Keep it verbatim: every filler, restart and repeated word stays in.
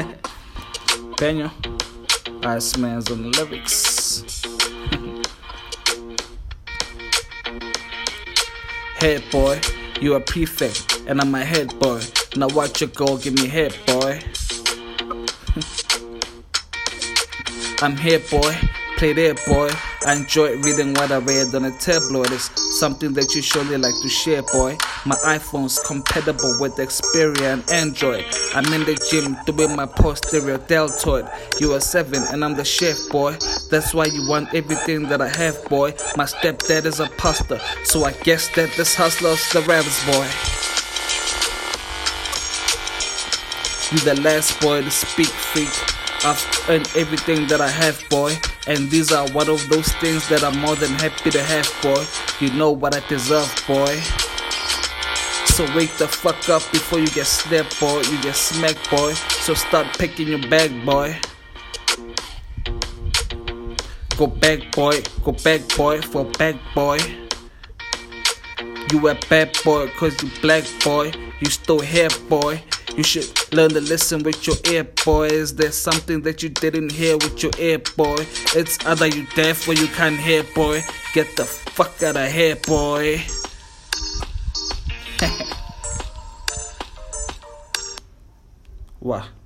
Benyo, Ice Man's on the lyrics. Head boy, you a prefect, and I'm a head boy. Now watch your go, give me head boy. I'm here boy, play there boy. I enjoy reading what I read on a tabloid. It's something that you surely like to share boy. My iPhone's compatible with Xperia and Android. I'm in the gym doing my posterior deltoid. You are seven and I'm the chef boy. That's why you want everything that I have boy. My stepdad is a pastor, so I guess that this hustler's the rappers boy. You the last boy to speak freak. I've earned everything that I have boy, and these are one of those things that I'm more than happy to have boy. You know what I deserve boy. So wake the fuck up before you get snapped boy. You get smacked boy, so start picking your bag boy. Go back boy, go back boy for back boy. You a bad boy cause you black boy. You still here boy. You should learn to listen with your ear, boy. Is there something that you didn't hear with your ear, boy? It's either you deaf or you can't hear, boy. Get the fuck out of here, boy. Wow.